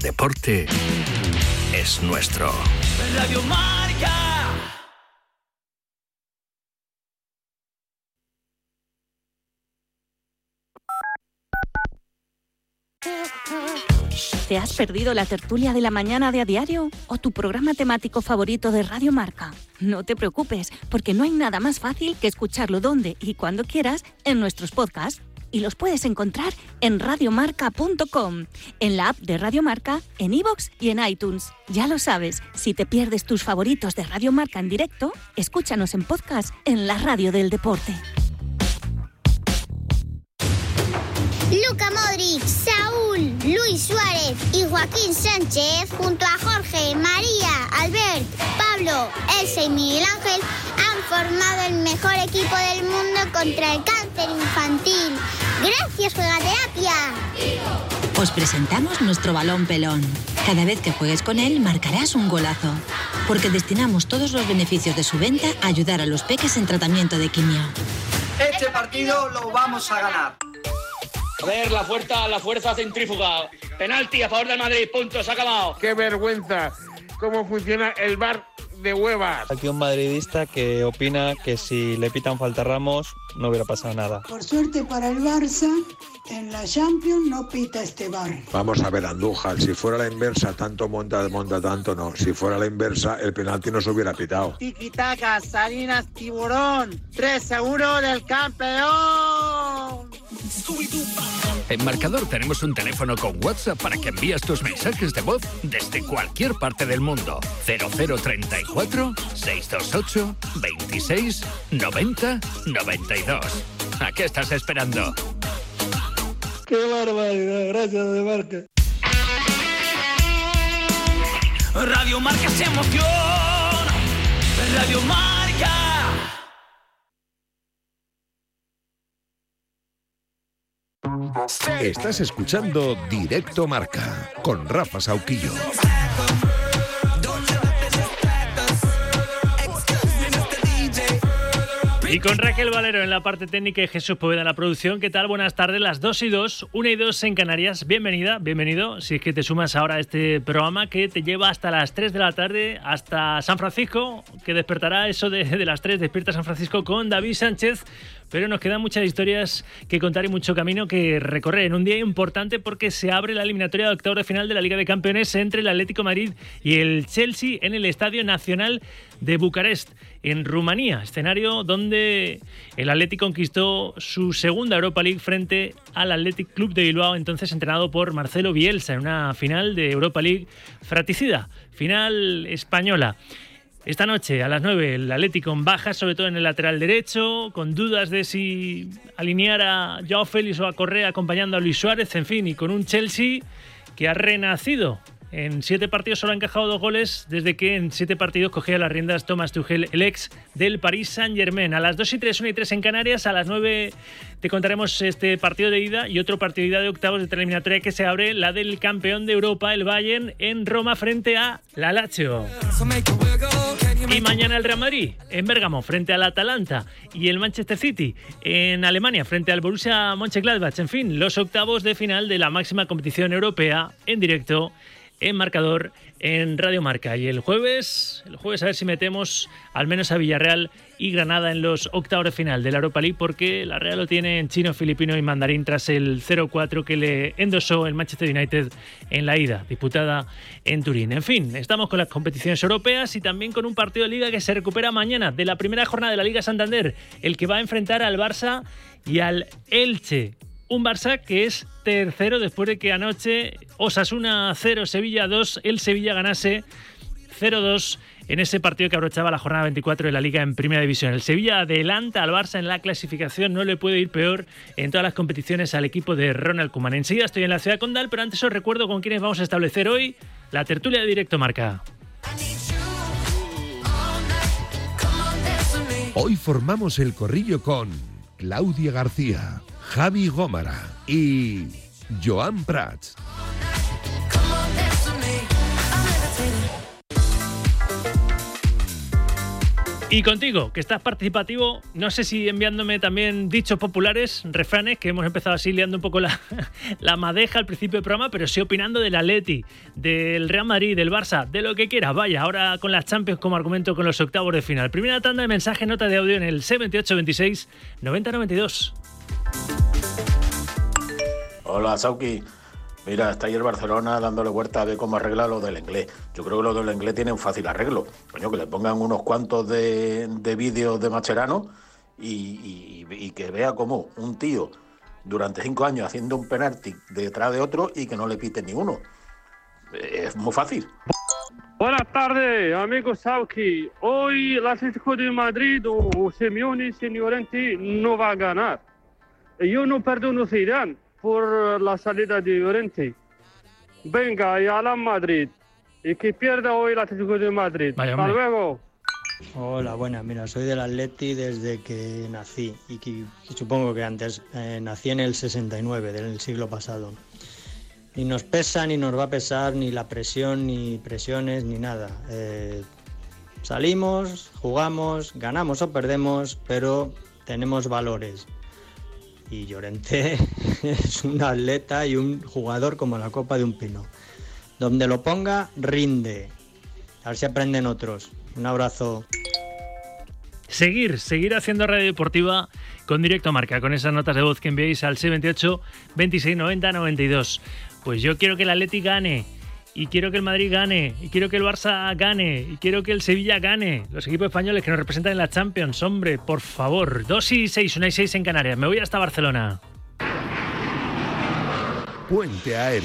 deporte es nuestro. Radio Marca. ¿Te has perdido la tertulia de la mañana de A Diario o tu programa temático favorito de Radio Marca? No te preocupes, porque no hay nada más fácil que escucharlo donde y cuando quieras en nuestros podcasts. Y los puedes encontrar en radiomarca.com, en la app de Radio Marca, en iVoox y en iTunes. Ya lo sabes, si te pierdes tus favoritos de Radio Marca en directo, escúchanos en podcast en la radio del deporte. Luka Modric, Saúl, Luis Suárez y Joaquín Sánchez, junto a Jorge, María, Albert, Pablo, Elsa y Miguel Ángel, han formado el mejor equipo del mundo contra el cáncer infantil. ¡Gracias, Juegaterapia! Os presentamos nuestro balón pelón. Cada vez que juegues con él, marcarás un golazo. Porque destinamos todos los beneficios de su venta a ayudar a los peques en tratamiento de quimio. Este partido lo vamos a ganar. A ver, la fuerza centrífuga. Penalti a favor del Madrid, punto, se ha acabado. ¡Qué vergüenza! ¿Cómo funciona el VAR de huevas? Aquí un madridista que opina que si le pitan falta a Ramos no hubiera pasado nada. Por suerte para el Barça, en la Champions no pita este VAR. Vamos a ver, Andújar, si fuera la inversa, tanto monta, tanto no. Si fuera la inversa, el penalti no se hubiera pitado. Tiki-taka, Salinas, Tiburón, 3 seguros del campeón. En Marcador tenemos un teléfono con WhatsApp para que envíes tus mensajes de voz desde cualquier parte del mundo. 0034 628 26 90 92. ¿A qué estás esperando? ¡Qué barbaridad! Gracias, de Marca. Radio Marca se emociona. Radio Marca. Estás escuchando Directo Marca con Rafa Sauquillo. Y con Raquel Valero en la parte técnica y Jesús Poveda en la producción. ¿Qué tal? Buenas tardes, las 2:02, 1:02 en Canarias. Bienvenida, bienvenido, si es que te sumas ahora a este programa que te lleva hasta las 3 de la tarde, hasta San Francisco, que despertará eso de las 3, despierta San Francisco con David Sánchez. Pero nos quedan muchas historias que contar y mucho camino que recorrer en un día importante porque se abre la eliminatoria de octavos de final de la Liga de Campeones entre el Atlético de Madrid y el Chelsea en el Estadio Nacional de Bucarest, en Rumanía, escenario donde el Atlético conquistó su segunda Europa League frente al Athletic Club de Bilbao, entonces entrenado por Marcelo Bielsa, en una final de Europa League fratricida, final española. Esta noche a las 9 el Atlético en baja, sobre todo en el lateral derecho, con dudas de si alinear a Joao Félix o a Correa acompañando a Luis Suárez, en fin, y con un Chelsea que ha renacido. En 7 partidos solo ha encajado 2 goles desde que en 7 partidos cogía las riendas Thomas Tuchel, el ex del Paris Saint-Germain. A las 2:03, 1:03 en Canarias, a las 9 te contaremos este partido de ida y otro partido de ida de octavos de eliminatoria que se abre, la del campeón de Europa, el Bayern, en Roma frente a la Lazio. Y mañana el Real Madrid en Bérgamo frente al Atalanta y el Manchester City en Alemania frente al Borussia Mönchengladbach. En fin, los octavos de final de la máxima competición europea en directo en Marcador, en Radio Marca. Y el jueves a ver si metemos al menos a Villarreal y Granada en los octavos de final de la Europa League, porque la Real lo tiene en chino, filipino y mandarín tras el 0-4 que le endosó el Manchester United en la ida, disputada en Turín. En fin, estamos con las competiciones europeas y también con un partido de Liga que se recupera mañana de la primera jornada de la Liga Santander, el que va a enfrentar al Barça y al Elche. Un Barça que es tercero después de que anoche Osasuna 0, Sevilla 2, el Sevilla ganase 0-2 en ese partido que abrochaba la jornada 24 de la Liga en Primera División. El Sevilla adelanta al Barça en la clasificación, no le puede ir peor en todas las competiciones al equipo de Ronald Koeman. Enseguida estoy en la ciudad condal, pero antes os recuerdo con quiénes vamos a establecer hoy la tertulia de Directo Marca. Hoy formamos el corrillo con Claudia García, Javi Gómara y Joan Prats. Y contigo, que estás participativo, no sé si enviándome también dichos populares, refranes, que hemos empezado así liando un poco la madeja al principio del programa, pero sí opinando del Atleti, del Real Madrid, del Barça, de lo que quieras. Vaya, ahora con las Champions como argumento con los octavos de final. Primera tanda de mensajes, nota de audio en el 62826 9092. Hola, Sauki. Mira, está ahí el Barcelona dándole vuelta a ver cómo arregla lo del inglés. Yo creo que lo del inglés tiene un fácil arreglo. Coño, que le pongan unos cuantos de vídeos de Mascherano y que vea cómo un tío durante 5 años haciendo un penalti detrás de otro y que no le piten ni uno. Es muy fácil. Buenas tardes, amigo Sauki. Hoy el Atlético de Madrid o Simeone Llorente no va a ganar. Yo no perdono a Zidane por la salida de Llorente. Venga, y a la Madrid. Y que pierda hoy el Atlético de Madrid. Hasta luego. Hola, buenas. Mira, soy del Atleti desde que nací. Y supongo que antes. Nací en el 69, del siglo pasado. Ni nos pesa, ni nos va a pesar, ni la presión, ni presiones, ni nada. Salimos, jugamos, ganamos o perdemos, pero tenemos valores. Y Llorente es un atleta y un jugador como la copa de un pino. Donde lo ponga, rinde. A ver si aprenden otros. Un abrazo. Seguir haciendo radio deportiva con Directo Marca, con esas notas de voz que enviáis al 628 26 90 92. Pues yo quiero que el Atleti gane, y quiero que el Madrid gane, y quiero que el Barça gane, y quiero que el Sevilla gane. Los equipos españoles que nos representan en la Champions, hombre, por favor. 2 y 6, 1 y 6 en Canarias. Me voy hasta Barcelona. Puente Aéreo.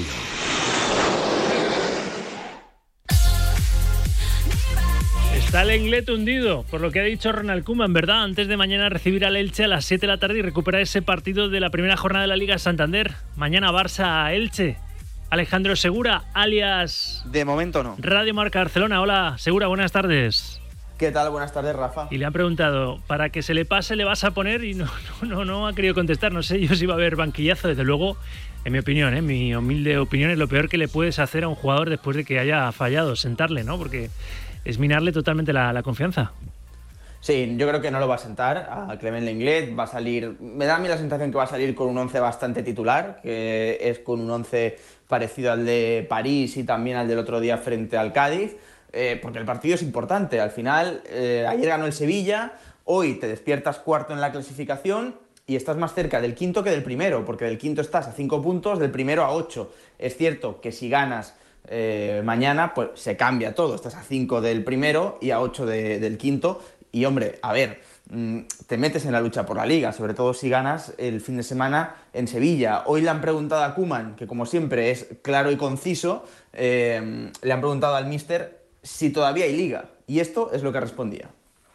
Está el Lenglet hundido, por lo que ha dicho Ronald Koeman, ¿verdad? Antes de mañana recibir al Elche a las 7 de la tarde y recuperar ese partido de la primera jornada de la Liga Santander. Mañana Barça-Elche. Alejandro Segura, alias... De momento no. Radio Marca Barcelona. Hola, Segura, buenas tardes. ¿Qué tal? Buenas tardes, Rafa. Y le han preguntado, ¿para que se le pase le vas a poner? Y no ha querido contestar. No sé yo si va a haber banquillazo. Desde luego, en mi opinión, mi humilde opinión, es lo peor que le puedes hacer a un jugador después de que haya fallado, sentarle, ¿no? Porque es minarle totalmente la confianza. Sí, yo creo que no lo va a sentar a Clement Lenglet. Va a salir, me da a mí la sensación que va a salir con un 11 bastante titular, que es con un 11 parecido al de París y también al del otro día frente al Cádiz, porque el partido es importante. Al final, ayer ganó el Sevilla, hoy te despiertas cuarto en la clasificación y estás más cerca del quinto que del primero, porque del quinto estás a 5 puntos, del primero a 8. Es cierto que si ganas mañana, pues se cambia todo. Estás a 5 del primero y a 8 del quinto. Y hombre, a ver, te metes en la lucha por la Liga, sobre todo si ganas el fin de semana en Sevilla. Hoy le han preguntado a Koeman, que como siempre es claro y conciso, le han preguntado al míster si todavía hay Liga. Y esto es lo que respondía.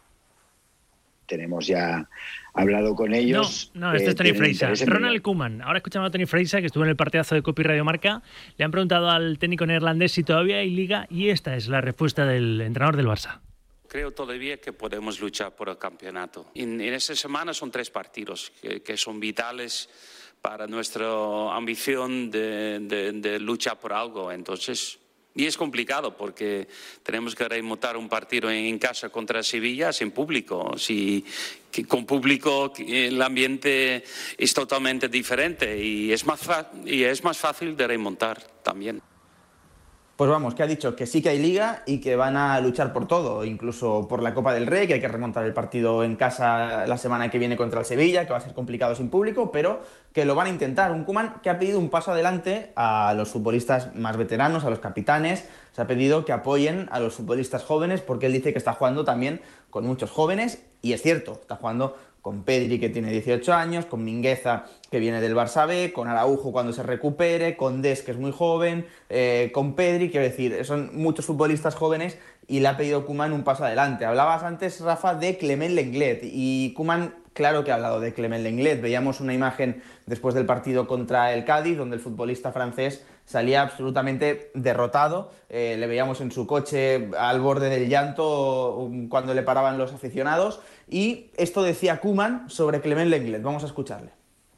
Tenemos ya hablado con ellos. No, este es Tony Freixa. Ronald Koeman. Ahora escuchamos a Tony Freixa, que estuvo en el partidazo de Copi Radio Marca. Le han preguntado al técnico neerlandés si todavía hay Liga, y esta es la respuesta del entrenador del Barça. Creo todavía que podemos luchar por el campeonato. En esta semana son 3 partidos que son vitales para nuestra ambición de luchar por algo. Entonces, y es complicado porque tenemos que remontar un partido en casa contra Sevilla sin público. Con público el ambiente es totalmente diferente y es más fácil de remontar también. Pues vamos, que ha dicho que sí que hay Liga y que van a luchar por todo, incluso por la Copa del Rey, que hay que remontar el partido en casa la semana que viene contra el Sevilla, que va a ser complicado sin público, pero que lo van a intentar. Un Koeman que ha pedido un paso adelante a los futbolistas más veteranos, a los capitanes. Se ha pedido que apoyen a los futbolistas jóvenes, porque él dice que está jugando también con muchos jóvenes, y es cierto, está jugando con Pedri, que tiene 18 años, con Mingueza, que viene del Barça B, con Araujo cuando se recupere, con Des, que es muy joven, con Pedri, quiero decir, son muchos futbolistas jóvenes y le ha pedido Koeman un paso adelante. Hablabas antes, Rafa, de Clement Lenglet, y Koeman, claro que ha hablado de Clement Lenglet. Veíamos una imagen después del partido contra el Cádiz, donde el futbolista francés salía absolutamente derrotado. Le veíamos en su coche al borde del llanto cuando le paraban los aficionados. Y esto decía Koeman sobre Clement Lenglet. Vamos a escucharle.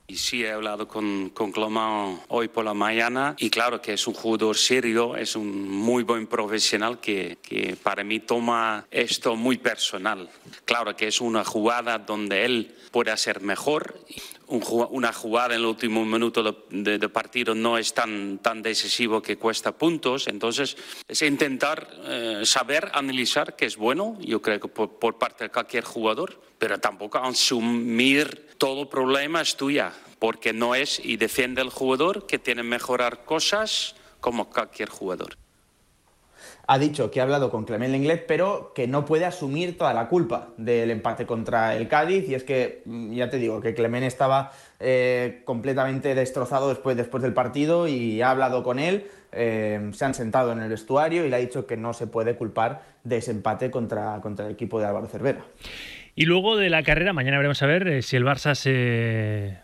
Y sí, he hablado con Clement hoy por la mañana y claro que es un jugador serio, es un muy buen profesional que para mí toma esto muy personal. Claro que es una jugada donde él puede hacer mejor. Una jugada en el último minuto de partido no es tan decisivo que cuesta puntos. Entonces, es intentar saber analizar que es bueno, yo creo que por parte de cualquier jugador, pero tampoco asumir todo problema es tuya, porque no es, y defiende el jugador que tiene que mejorar cosas como cualquier jugador. Ha dicho que ha hablado con Clement Lenglet, pero que no puede asumir toda la culpa del empate contra el Cádiz. Y es que, ya te digo, que Clement estaba completamente destrozado después del partido y ha hablado con él. Se han sentado en el vestuario y le ha dicho que no se puede culpar de ese empate contra el equipo de Álvaro Cervera. Y luego de la carrera, mañana veremos a ver si el Barça se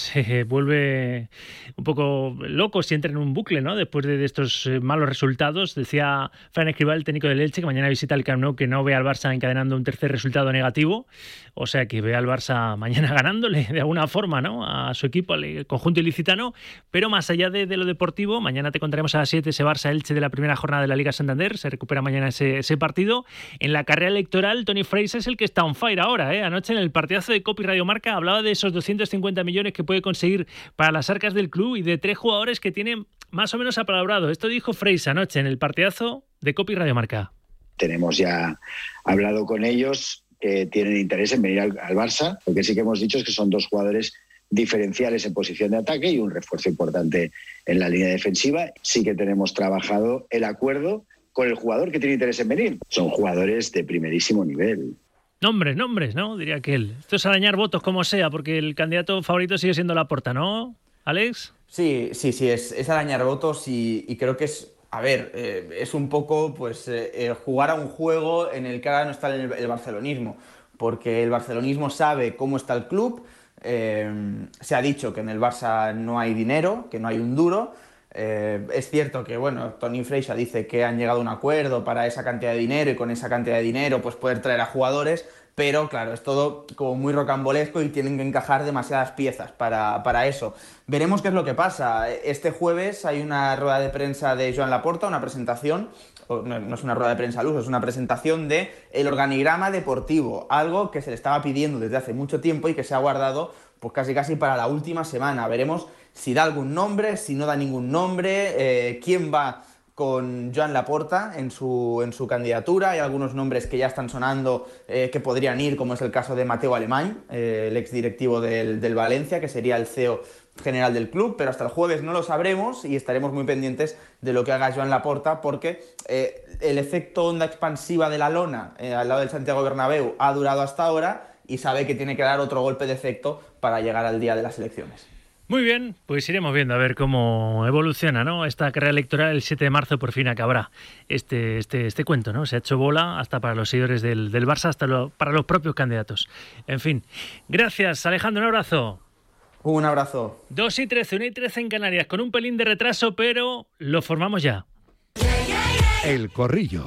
vuelve un poco loco, si entra en un bucle, ¿no? Después de estos malos resultados. Decía Fran Escribá, el técnico del Elche, que mañana visita el Camp Nou, que no ve al Barça encadenando un tercer resultado negativo, o sea que ve al Barça mañana ganándole de alguna forma, ¿no?, a su equipo, al conjunto ilicitano. Pero más allá de lo deportivo, mañana te contaremos a las 7 ese Barça-Elche de la primera jornada de la Liga Santander. Se recupera mañana ese partido. En la carrera electoral, Toni Freixas es el que está on fire ahora, ¿eh? Anoche en el partidazo de Copi Radio Marca hablaba de esos 250 millones que puede conseguir para las arcas del club y de 3 jugadores que tienen más o menos apalabrado. Esto dijo Freixas anoche en el partidazo de Copi Radio Marca. Tenemos ya hablado con ellos que tienen interés en venir al Barça. Lo que sí que hemos dicho es que son 2 jugadores diferenciales en posición de ataque y un refuerzo importante en la línea defensiva. Sí que tenemos trabajado el acuerdo con el jugador que tiene interés en venir. Son jugadores de primerísimo nivel. Nombres, ¿no? Diría aquel. Esto es arañar votos como sea, porque el candidato favorito sigue siendo Laporta, ¿no, Alex? Sí, es arañar votos y creo que es, es un poco pues jugar a un juego en el que ahora no está el barcelonismo, porque el barcelonismo sabe cómo está el club. Se ha dicho que en el Barça no hay dinero, que no hay un duro. Es cierto que, Toni Freixas dice que han llegado a un acuerdo para esa cantidad de dinero y con esa cantidad de dinero pues poder traer a jugadores, pero claro, es todo como muy rocambolesco y tienen que encajar demasiadas piezas para eso. Veremos qué es lo que pasa. Este jueves hay una rueda de prensa de Joan Laporta, una presentación, no es una rueda de prensa al uso, es una presentación de el organigrama deportivo, algo que se le estaba pidiendo desde hace mucho tiempo y que se ha guardado pues casi para la última semana. Veremos si da algún nombre, si no da ningún nombre, quién va con Joan Laporta en su candidatura. Hay algunos nombres que ya están sonando que podrían ir, como es el caso de Mateu Alemany, el exdirectivo del Valencia, que sería el CEO general del club, pero hasta el jueves no lo sabremos y estaremos muy pendientes de lo que haga Joan Laporta, porque el efecto onda expansiva de la lona al lado del Santiago Bernabéu ha durado hasta ahora y sabe que tiene que dar otro golpe de efecto para llegar al día de las elecciones. Muy bien, pues iremos viendo a ver cómo evoluciona, ¿no? Esta carrera electoral. El 7 de marzo por fin acabará este cuento, ¿no? Se ha hecho bola hasta para los seguidores del Barça, hasta para los propios candidatos. En fin, gracias, Alejandro, un abrazo. Un abrazo. 2:13, 1:13 en Canarias, con un pelín de retraso, pero lo formamos ya. El Corrillo.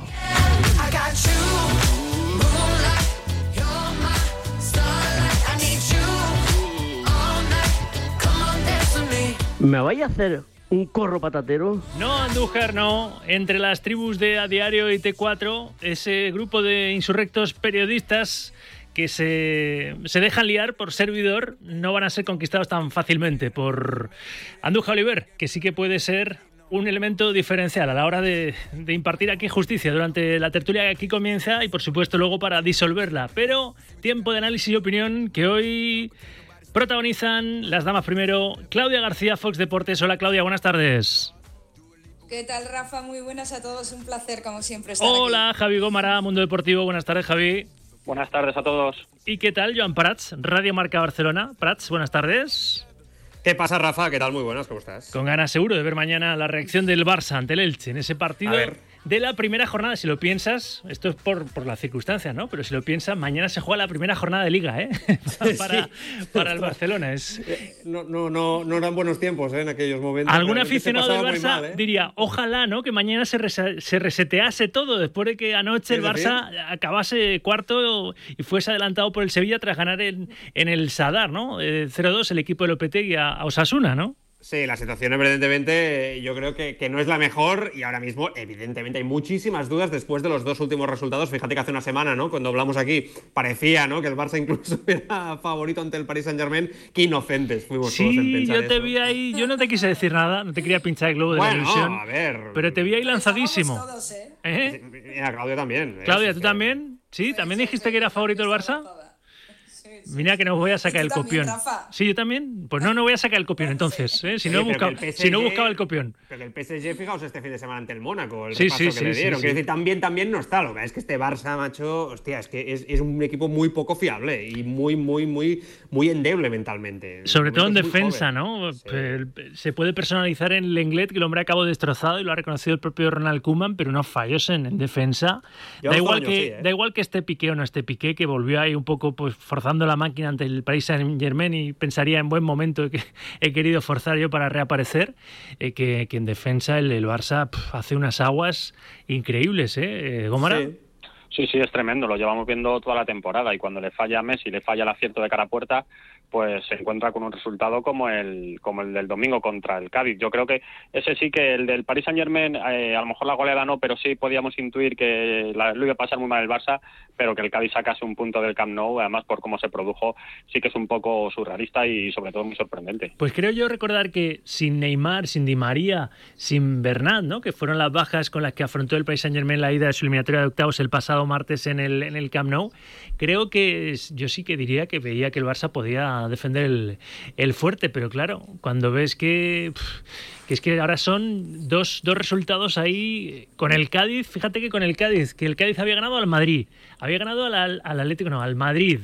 ¿Me vais a hacer un corro patatero? No, Andújar, no. Entre las tribus de A Diario y T4, ese grupo de insurrectos periodistas que se dejan liar por servidor no van a ser conquistados tan fácilmente por Andújar Oliver, que sí que puede ser un elemento diferencial a la hora de impartir aquí justicia durante la tertulia que aquí comienza y, por supuesto, luego para disolverla. Pero tiempo de análisis y opinión que hoy protagonizan las damas primero. Claudia García, Fox Deportes. Hola, Claudia, buenas tardes. ¿Qué tal, Rafa? Muy buenas a todos, un placer como siempre estar Hola, aquí. Javi Gómara, Mundo Deportivo. Buenas tardes, Javi. Buenas tardes a todos. ¿Y qué tal, Joan Prats, Radio Marca Barcelona? Prats, buenas tardes. ¿Qué pasa, Rafa? ¿Qué tal? Muy buenas, ¿cómo estás? Con ganas seguro de ver mañana la reacción del Barça ante el Elche en ese partido de la primera jornada. Si lo piensas, esto es por las circunstancias, ¿no? Pero si lo piensas, mañana se juega la primera jornada de Liga, ¿eh? para el Barcelona. No eran buenos tiempos, ¿eh? En aquellos momentos. Algún aficionado del Barça diría, ojalá, ¿no? Que mañana se resetease todo después de que anoche el Barça acabase cuarto y fuese adelantado por el Sevilla tras ganar en el Sadar, ¿no? 0-2 el equipo de Lopetegui a Osasuna, ¿no? Sí, la situación evidentemente yo creo que no es la mejor y ahora mismo evidentemente hay muchísimas dudas después de los dos últimos resultados. Fíjate que hace una semana, ¿no? Cuando hablamos aquí parecía, ¿no? Que el Barça incluso era favorito ante el Paris Saint-Germain. Qué inocentes fuimos todos en pensar yo te vi ahí, yo no te quise decir nada, no te quería pinchar el globo de la ilusión. A ver. Pero te vi ahí lanzadísimo. Todos, Mira, Claudia también. Claudia, ¿tú también? ¿Sí? ¿También dijiste que era favorito el Barça? Mira que no voy a sacar el copión. Sí, yo también. Pues no voy a sacar el copión entonces. Si no buscaba el copión. Pero que el PSG, fijaos, este fin de semana ante el Mónaco, el repaso que le dieron. Quiero decir, también no está. Lo que es que este Barça, macho, hostia, es que es un equipo muy poco fiable y muy endeble mentalmente. Sobre todo en defensa, ¿no? Sí. Se puede personalizar en Lenglet, que el hombre acabó destrozado y lo ha reconocido el propio Ronald Koeman, pero unos fallos en defensa. Da igual que esté Piqué o no esté Piqué, que volvió ahí un poco pues forzando la máquina ante el Paris Saint-Germain y pensaría en buen momento que he querido forzar yo para reaparecer, que en defensa el Barça hace unas aguas increíbles, Gómara. Sí, es tremendo, lo llevamos viendo toda la temporada y cuando le falla a Messi, le falla el acierto de cara a puerta, pues se encuentra con un resultado como el del domingo contra el Cádiz. Yo creo que ese sí que el del Paris Saint-Germain, a lo mejor la goleada no, pero sí podíamos intuir que lo iba a pasar muy mal el Barça, pero que el Cádiz sacase un punto del Camp Nou, además por cómo se produjo, sí que es un poco surrealista y sobre todo muy sorprendente. Pues creo yo recordar que sin Neymar, sin Di María, sin Bernat, ¿no? Que fueron las bajas con las que afrontó el Paris Saint-Germain la ida de su eliminatoria de octavos el pasado martes en el Camp Nou, creo que yo sí que diría que veía que el Barça podía defender el fuerte, pero claro, cuando ves que es que ahora son dos resultados ahí con el Cádiz. Fíjate que con el Cádiz, que el Cádiz había ganado al Madrid, había ganado al Atlético, no, al Madrid,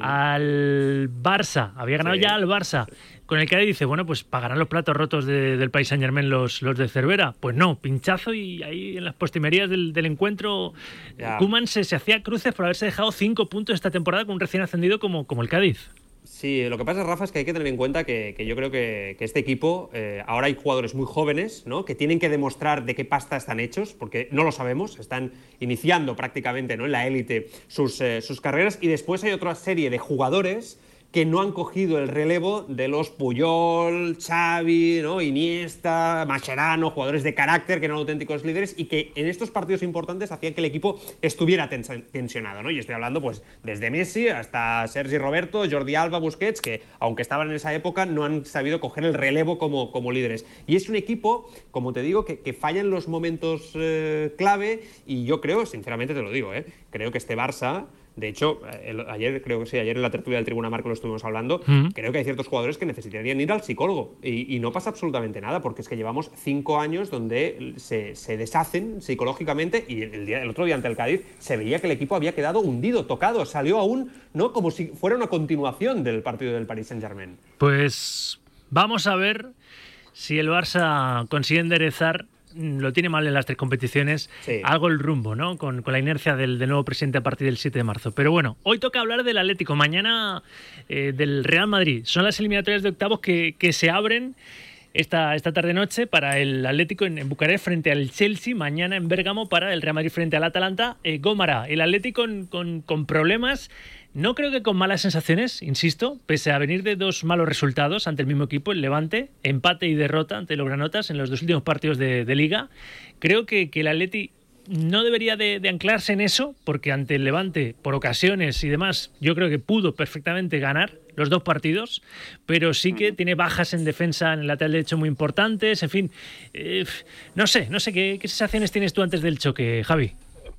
al Barça, había ganado ya al Barça. Con el Cádiz dice, bueno, pues pagarán los platos rotos del Paris Saint-Germain los de Cervera. Pues no, pinchazo y ahí en las postrimerías del encuentro Koeman se hacía cruces por haberse dejado 5 puntos esta temporada con un recién ascendido como el Cádiz. Sí, lo que pasa, Rafa, es que hay que tener en cuenta que yo creo que este equipo, ahora hay jugadores muy jóvenes, ¿no? Que tienen que demostrar de qué pasta están hechos, porque no lo sabemos, están iniciando prácticamente, ¿no? En la élite sus carreras, y después hay otra serie de jugadores que no han cogido el relevo de los Puyol, Xavi, ¿no? Iniesta, Mascherano, jugadores de carácter que eran auténticos líderes y que en estos partidos importantes hacían que el equipo estuviera tensionado, ¿no? Y estoy hablando pues desde Messi hasta Sergi Roberto, Jordi Alba, Busquets, que aunque estaban en esa época no han sabido coger el relevo como líderes. Y es un equipo, como te digo, que falla en los momentos clave, y yo creo, sinceramente te lo digo, creo que este Barça... De hecho, ayer en la tertulia del Tribuna Marca lo estuvimos hablando, creo que hay ciertos jugadores que necesitarían ir al psicólogo y no pasa absolutamente nada, porque es que llevamos 5 años donde se deshacen psicológicamente, y el otro día ante el Cádiz se veía que el equipo había quedado hundido, tocado, salió aún, ¿no? Como si fuera una continuación del partido del Paris Saint-Germain. Pues vamos a ver si el Barça consigue enderezar. Lo tiene mal en las 3 competiciones, algo el rumbo, ¿no? Con la inercia del nuevo presidente a partir del 7 de marzo. Pero bueno, hoy toca hablar del Atlético, mañana del Real Madrid. Son las eliminatorias de octavos que se abren esta tarde-noche para el Atlético en Bucarest frente al Chelsea, mañana en Bérgamo para el Real Madrid frente al Atalanta. Gómara, el Atlético con problemas. No creo que con malas sensaciones, insisto, pese a venir de 2 malos resultados ante el mismo equipo, el Levante, empate y derrota ante los granotas en los 2 últimos partidos de Liga. Creo que el Atleti no debería de anclarse en eso, porque ante el Levante, por ocasiones y demás, yo creo que pudo perfectamente ganar los 2 partidos, pero sí que tiene bajas en defensa en el lateral derecho muy importantes, en fin. No sé, ¿qué sensaciones tienes tú antes del choque, Javi?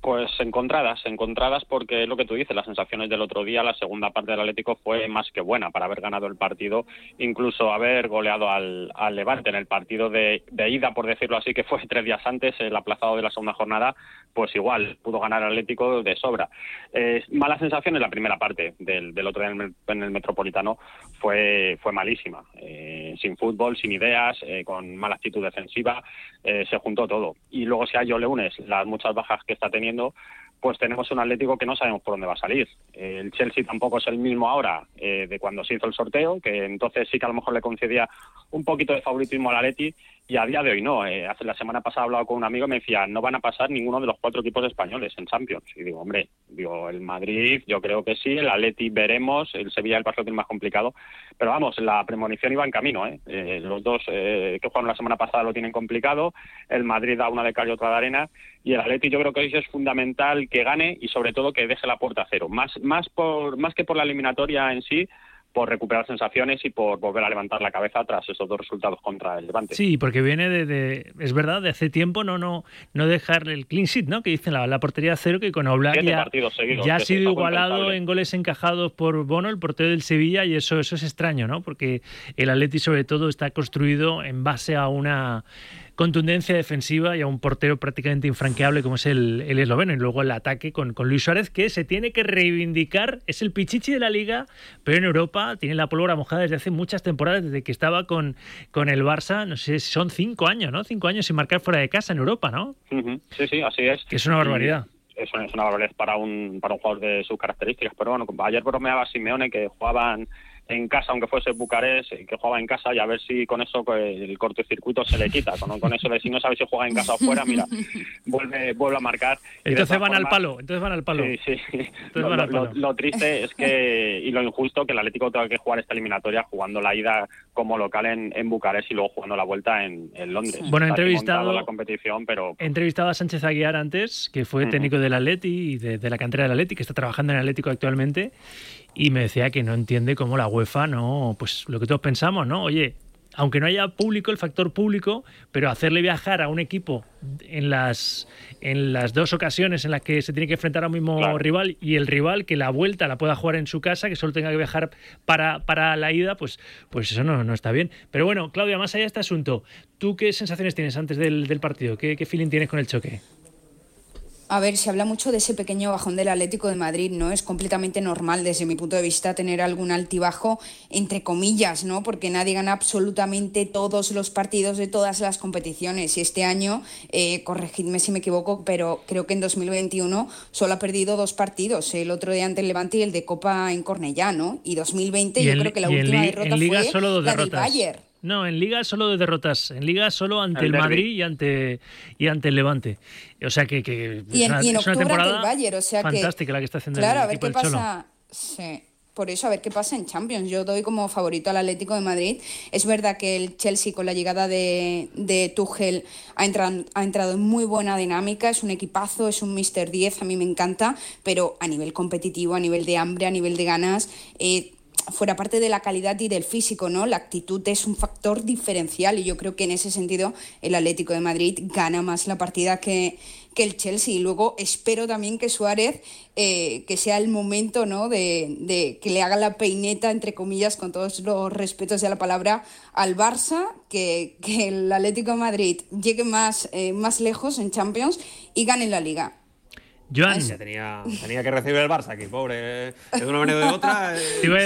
Pues encontradas porque es lo que tú dices, las sensaciones del otro día, la segunda parte del Atlético fue más que buena para haber ganado el partido, incluso haber goleado al Levante en el partido de ida, por decirlo así, que fue 3 días antes, el aplazado de la segunda jornada, pues igual pudo ganar el Atlético de sobra. Malas sensaciones la primera parte del otro día en el Metropolitano fue malísima, sin fútbol, sin ideas, con mala actitud defensiva, se juntó todo. Y luego si a ello le unes las muchas bajas que está teniendo, pues tenemos un Atlético que no sabemos por dónde va a salir. El Chelsea tampoco es el mismo ahora de cuando se hizo el sorteo, que entonces sí que a lo mejor le concedía un poquito de favoritismo al Atleti, y a día de hoy no. Hace la semana pasada he hablado con un amigo y me decía, no van a pasar ninguno de los 4 equipos españoles en Champions. Y digo, hombre, el Madrid yo creo que sí, el Atleti veremos, el Sevilla el partido más complicado, pero vamos, la premonición iba en camino. Los dos que jugaron la semana pasada lo tienen complicado, el Madrid da una de cal y otra de arena, y el Atleti yo creo que hoy es fundamental que gane y sobre todo que deje la puerta a cero, más que por la eliminatoria en sí, por recuperar sensaciones y por volver a levantar la cabeza tras esos 2 resultados contra el Levante. Sí, porque viene es verdad, de hace tiempo no dejar el clean sheet, ¿no? Que dicen la portería a cero, que con Oblak ya ha sido igualado en goles encajados por Bono, el portero del Sevilla, y eso es extraño, ¿no? Porque el Atleti sobre todo está construido en base a una contundencia defensiva y a un portero prácticamente infranqueable como es el esloveno, y luego el ataque con Luis Suárez, que se tiene que reivindicar, es el pichichi de la Liga, pero en Europa tiene la pólvora mojada desde hace muchas temporadas, desde que estaba con el Barça, no sé si son 5 años, ¿no? 5 años sin marcar fuera de casa en Europa, ¿no? Sí, así es. Que es una barbaridad. Eso es una barbaridad para un jugador de sus características, pero bueno, ayer bromeaba Simeone que jugaban en casa, aunque fuese Bucarest, que jugaba en casa, y a ver si con eso el cortocircuito se le quita. Con eso, si no sabe si juega en casa o fuera, mira, vuelve a marcar. Entonces van al palo. Sí. Lo triste es que, y lo injusto, que el Atlético tenga que jugar esta eliminatoria jugando la ida como local en Bucarest y luego jugando la vuelta en Londres. Bueno, he entrevistado a Sánchez Aguiar antes, que fue técnico del Atleti y de la cantera del Atleti, que está trabajando en el Atlético actualmente, y me decía que no entiende cómo la UEFA no, pues lo que todos pensamos, ¿no? Oye, aunque no haya público, el factor público, pero hacerle viajar a un equipo en las 2 ocasiones en las que se tiene que enfrentar a un mismo rival, y el rival que la vuelta la pueda jugar en su casa, que solo tenga que viajar para la ida, pues eso no está bien. Pero bueno, Claudia, más allá de este asunto, ¿tú qué sensaciones tienes antes del partido? ¿Qué feeling tienes con el choque? A ver, se habla mucho de ese pequeño bajón del Atlético de Madrid, ¿no? Es completamente normal desde mi punto de vista tener algún altibajo, entre comillas, ¿no? Porque nadie gana absolutamente todos los partidos de todas las competiciones. Y este año, corregidme si me equivoco, pero creo que en 2021 solo ha perdido 2 partidos. El otro día ante el Levante y el de Copa en Cornellá, ¿no? Y 2020 yo creo que la última derrota fue la del Bayern. No, en Liga solo 2 derrotas. En Liga solo ante el Madrid y ante el Levante. O sea que y en es una temporada el Bayern, o sea fantástica la que está haciendo el equipo del Cholo. Claro, a ver qué pasa. Sí. Por eso, a ver qué pasa en Champions. Yo doy como favorito al Atlético de Madrid. Es verdad que el Chelsea, con la llegada de Tuchel, ha entrado en muy buena dinámica. Es un equipazo, es un Mr. 10, a mí me encanta. Pero a nivel competitivo, a nivel de hambre, a nivel de ganas, fuera parte de la calidad y del físico, ¿no? La actitud es un factor diferencial, y yo creo que en ese sentido el Atlético de Madrid gana más la partida que el Chelsea. Y luego espero también que Suárez, que sea el momento, ¿no? de que le haga la peineta, entre comillas, con todos los respetos de la palabra, al Barça, que el Atlético de Madrid llegue más lejos en Champions y gane la Liga. Joan. Tenía que recibir el Barça aquí, pobre. De una manera o de otra. Te iba a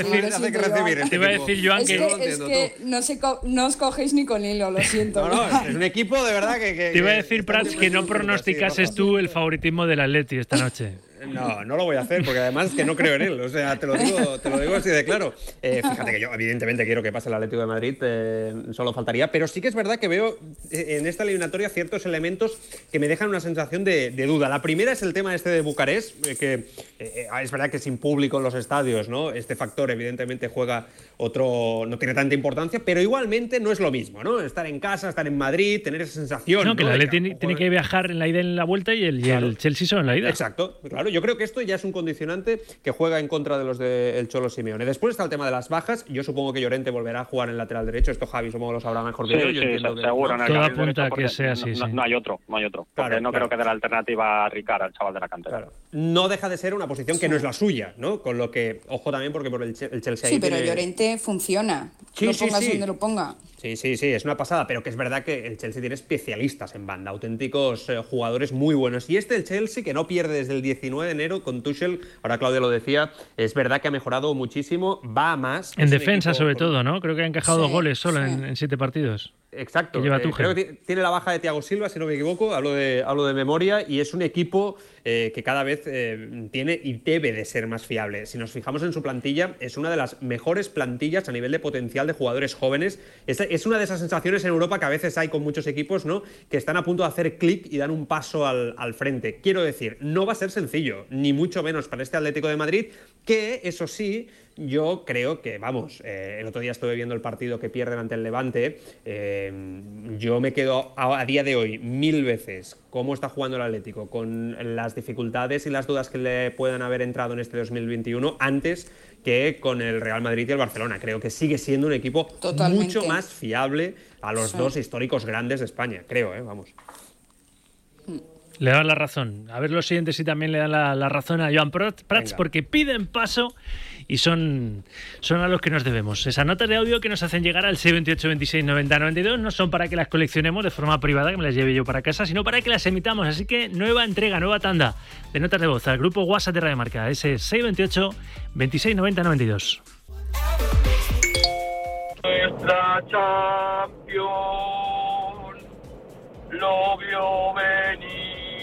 decir, Joan, que no os cogéis ni con hilo, lo siento. No, es un equipo de verdad que te iba a decir, Prats, que no pronosticases tú el favoritismo del Atleti esta noche. No lo voy a hacer, porque además es que no creo en él. O sea, te lo digo así de claro. Fíjate que yo evidentemente quiero que pase el Atlético de Madrid, solo faltaría, pero sí que es verdad que veo en esta eliminatoria ciertos elementos que me dejan una sensación de duda. La primera es el tema este de Bucarest, que es verdad que sin público en los estadios, ¿no? Este factor evidentemente juega no tiene tanta importancia, pero igualmente no es lo mismo, ¿no? Estar en casa, estar en Madrid, tener esa sensación. No, que el Atlético tiene que viajar en la ida y en la vuelta, y el Chelsea solo en la ida. Exacto, claro. claro. Yo creo que esto ya es un condicionante que juega en contra de los del Cholo Simeone. Después está el tema de las bajas. Yo supongo que Llorente volverá a jugar en lateral derecho. Esto Javi supongo lo sabrá mejor que yo. Yo entiendo seguro. que... Todo apunta que sea así. No hay otro. Porque no creo que dé la alternativa a Ricard, al chaval de la cantera. Claro. No deja de ser una posición que no es la suya, ¿no? Con lo que, ojo también, porque por el Chelsea... Sí, pero Llorente funciona. Lo pongas donde lo ponga. Sí, es una pasada, pero que es verdad que el Chelsea tiene especialistas en banda, auténticos jugadores muy buenos. Y el Chelsea, que no pierde desde el 19 de enero con Tuchel, ahora Claudia lo decía, es verdad que ha mejorado muchísimo, va a más. En defensa, sobre todo, ¿no? Creo que ha encajado 2 goles solo en 7 partidos. Exacto. Creo que tiene la baja de Thiago Silva, si no me equivoco, hablo de memoria, y es un equipo que cada vez tiene y debe de ser más fiable. Si nos fijamos en su plantilla, es una de las mejores plantillas a nivel de potencial de jugadores jóvenes. Es una de esas sensaciones en Europa que a veces hay con muchos equipos, ¿no? Que están a punto de hacer clic y dan un paso al frente. Quiero decir, no va a ser sencillo, ni mucho menos para este Atlético de Madrid, que eso sí, yo creo que, el otro día estuve viendo el partido que pierden ante el Levante. Yo me quedo a día de hoy 1000 veces cómo está jugando el Atlético, con las dificultades y las dudas que le puedan haber entrado en este 2021 antes que con el Real Madrid y el Barcelona. Creo que sigue siendo un equipo mucho más fiable a los dos históricos grandes de España, creo, vamos. Le dan la razón. A ver los siguientes si también le dan la razón a Joan Prats, porque piden paso y son a los que nos debemos. Esas notas de audio que nos hacen llegar al 628 26 90 92 no son para que las coleccionemos de forma privada, que me las lleve yo para casa, sino para que las emitamos. Así que nueva entrega, nueva tanda de notas de voz al grupo WhatsApp de Radio Marca, ese 628 26 90 92. Nuestra Champions lo vio venir.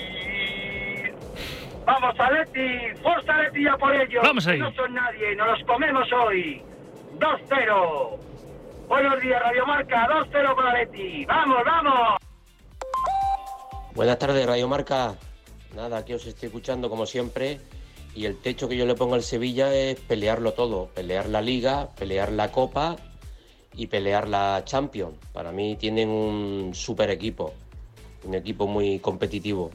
Vamos, Atleti, fuerza Atleti ya por ellos. Vamos ahí. No son nadie, nos los comemos hoy. 2-0. Buenos días, Radio Marca, 2-0 para Atleti. ¡Vamos, vamos! Buenas tardes, Radio Marca. Nada, aquí os estoy escuchando como siempre. Y el techo que yo le pongo al Sevilla es pelearlo todo. Pelear la Liga, pelear la Copa y pelear la Champions. Para mí tienen un super equipo. Un equipo muy competitivo.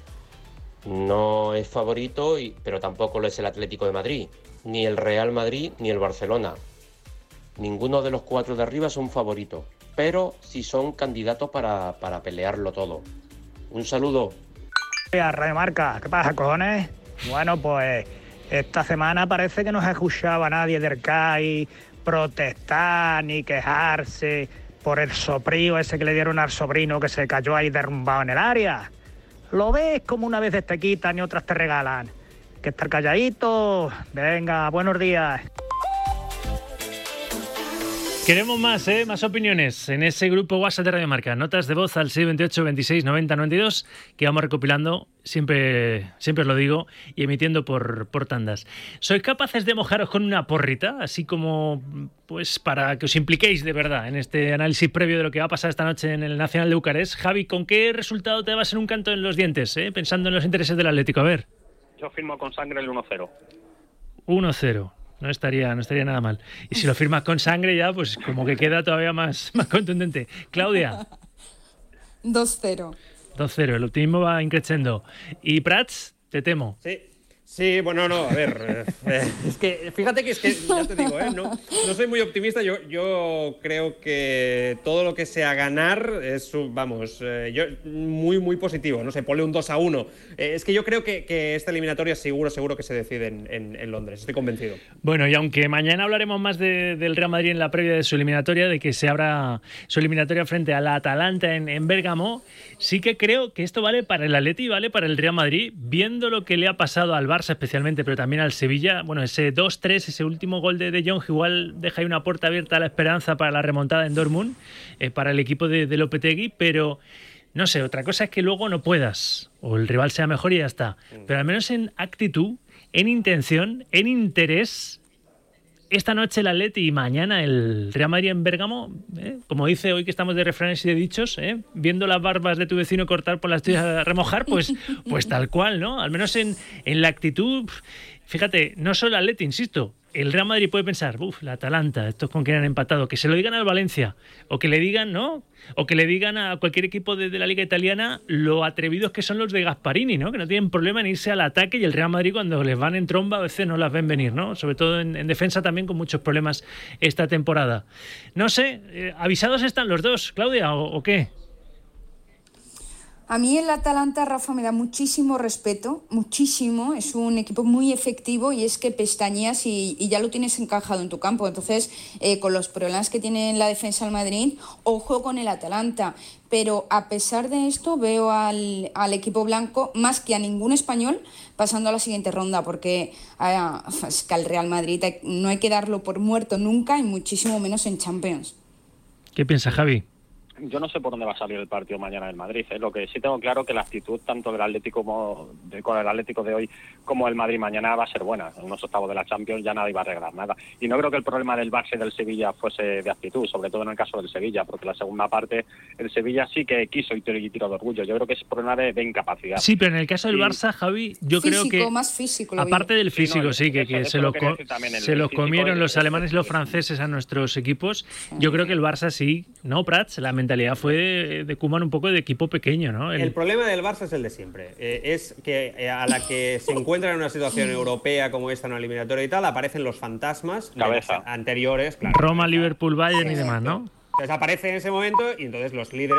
No es favorito, pero tampoco lo es el Atlético de Madrid, ni el Real Madrid, ni el Barcelona. Ninguno de los 4 de arriba son favoritos, pero sí son candidatos para pelearlo todo. Un saludo. Radio Marca, ¿qué pasa, cojones? Bueno, pues esta semana parece que no se escuchaba a nadie del CAI protestar ni quejarse por el soprío ese que le dieron al sobrino que se cayó ahí derrumbado en el área. Lo ves como una vez te quitan y otras te regalan. Que estar calladito. Venga, buenos días. Queremos más opiniones en ese grupo WhatsApp de Radio Marca. Notas de voz al 628 26 90 92 que vamos recopilando, siempre os lo digo, y emitiendo por tandas. ¿Sois capaces de mojaros con una porrita? Así como, pues, para que os impliquéis de verdad en este análisis previo de lo que va a pasar esta noche en el Nacional de Bucarest. Javi, ¿con qué resultado te vas en un canto en los dientes, pensando en los intereses del Atlético? A ver. Yo firmo con sangre el 1-0. 1-0. No estaría nada mal. Y si lo firmas con sangre ya, pues como que queda todavía más contundente. Claudia. 2-0. 2-0, el optimismo va increciendo. Y Prats, te temo. Sí, bueno, no, a ver, es que, fíjate que ya te digo, no soy muy optimista, yo creo que todo lo que sea ganar es, yo muy, muy positivo, no sé, ponle un 2-1, es que yo creo que esta eliminatoria seguro que se decide en Londres, estoy convencido. Bueno, y aunque mañana hablaremos más del Real Madrid en la previa de su eliminatoria, de que se abra su eliminatoria frente a la Atalanta en Bérgamo, sí que creo que esto vale para el Atleti y vale para el Real Madrid, viendo lo que le ha pasado al Barça especialmente, pero también al Sevilla. Bueno, ese 2-3, ese último gol de Jong igual deja ahí una puerta abierta a la esperanza para la remontada en Dortmund, para el equipo de Lopetegui, pero no sé, otra cosa es que luego no puedas, o el rival sea mejor y ya está, pero al menos en actitud, en intención, en interés, esta noche el Atleti y mañana el Real Madrid en Bérgamo, como dice hoy que estamos de refranes y de dichos, viendo las barbas de tu vecino cortar por las tuyas a remojar, pues tal cual, ¿no? Al menos en la actitud, fíjate, no solo el Atleti, insisto, el Real Madrid puede pensar, la Atalanta, estos con quien han empatado, que se lo digan al Valencia, o que le digan, ¿no? O que le digan a cualquier equipo de la Liga Italiana lo atrevidos que son los de Gasparini, ¿no? Que no tienen problema en irse al ataque, y el Real Madrid cuando les van en tromba a veces no las ven venir, ¿no? Sobre todo en defensa también, con muchos problemas esta temporada. No sé, ¿avisados están los dos, Claudia, o qué? A mí el Atalanta, Rafa, me da muchísimo respeto, muchísimo. Es un equipo muy efectivo y es que pestañeas y ya lo tienes encajado en tu campo. Entonces, con los problemas que tiene en la defensa del Madrid, ojo con el Atalanta. Pero a pesar de esto, veo al equipo blanco, más que a ningún español, pasando a la siguiente ronda, porque es que al Real Madrid no hay que darlo por muerto nunca, y muchísimo menos en Champions. ¿Qué piensa Javi? Yo no sé por dónde va a salir el partido mañana del Madrid. Lo que sí tengo claro que la actitud tanto del Atlético con el Atlético de hoy como el Madrid mañana va a ser buena. En unos octavos de la Champions ya nadie va a arreglar nada. Y no creo que el problema del Barça y del Sevilla fuese de actitud, sobre todo en el caso del Sevilla, porque la segunda parte el Sevilla sí que quiso y tiró de orgullo. Yo creo que es problema de incapacidad. Sí, pero en el caso del Barça, Javi, yo físico, creo que más físico, aparte del físico, que se los comieron los alemanes y los franceses a nuestros equipos. Yo creo que el Barça sí, ¿no, Prats? La mentalidad fue de Koeman un poco de equipo pequeño, ¿no? El problema del Barça es el de siempre. Es que a la que se encuentra en una situación europea como esta, en una eliminatoria y tal, aparecen los fantasmas anteriores. Claro, Roma, Liverpool, Bayern y demás, ¿no? Entonces aparece en ese momento y entonces los líderes